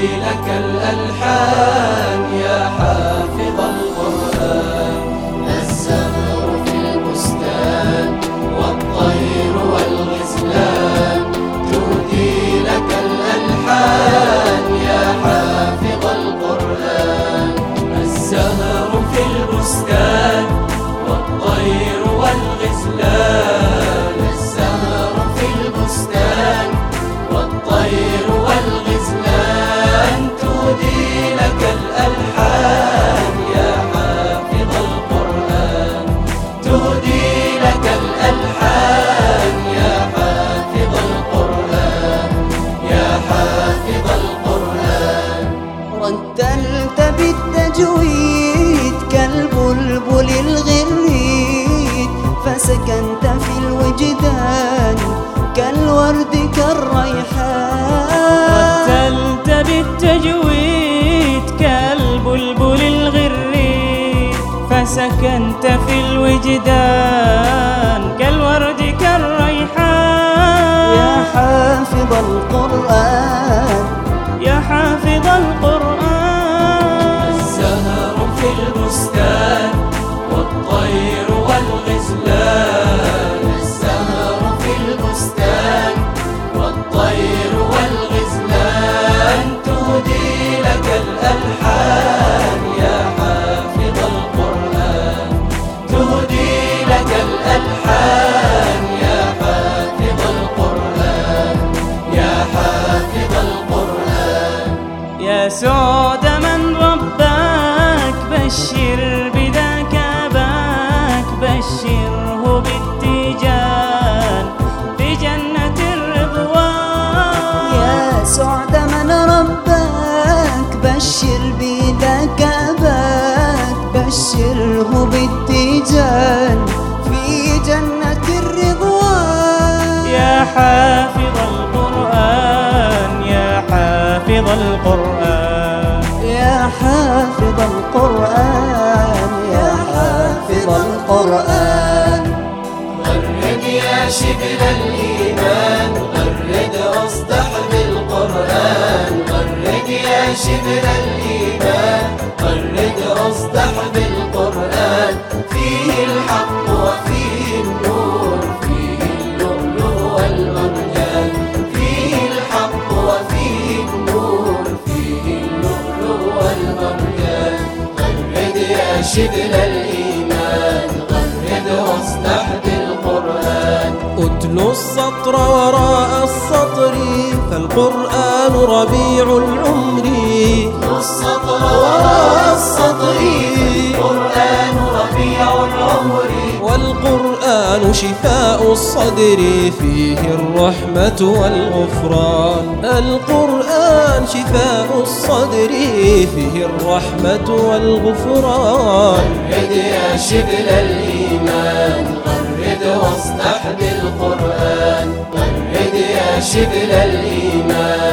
لك الألحان يا حافظ القرآن. الزهر في البستان والطير والغزلان تهدي لك الألحان يا حافظ القرآن. الزهر في البستان والطير والغزلان، الزهر في البستان والطير والغزلان تهدي لك الألحان يا حافظ القرآن. تهدي لك الألحان يا حافظ القرآن، يا حافظ القرآن. رتلت بالتجويد كالبلبل الغريد، فسكنت في الوجدان كالورد كالريحان. رتلت بالتجويد كالبلبل الغريد، فسكنت في الوجدان كالورد كالريحان. يا حافظ القرآن، يا حافظ القرآن. الزهر في البستان والطير والغزلان، الزهر في البستان والطير والغزلان تهدي لك الألحان يا حافظ القرآن. تهدي لك الألحان يا حافظ القرآن، يا حافظ القرآن. يا سعد من رباك بشر بذاك أباك، بشره بالتيجان بجنة الرضوان. يا سعد من رباك بشر بذاك أباك، بشره بالتيجان في جنة الرضوان. يا حافظ القرآن، يا حافظ القرآن. يا حافظ القرآن، يا حافظ القرآن. غرد يا شبل الإيمان، غرد واصدح بالقرآن. غرد يا شبل الإيمان، غرد واصدح بالقرآن. فيه الحق وفيه النور، فيه اللؤلؤ والمرجان. فيه الحق وفيه النور، فيه اللؤلؤ والمرجان. غرد يا شبل الإيمان، غرد واصدح بالقرآن. أتل السطر وراء السطر، فالقرآن ربيع العمر. السطر وراء السطر، القرآن ربيع العمر. والقرآن شفاء الصدر، فيه الرحمة والغفران. القرآن شفاء الصدر، فيه الرحمة والغفران. غرد يا شبل الإيمان، غرد واصدح بالقرآن. غرد يا شبل الإيمان،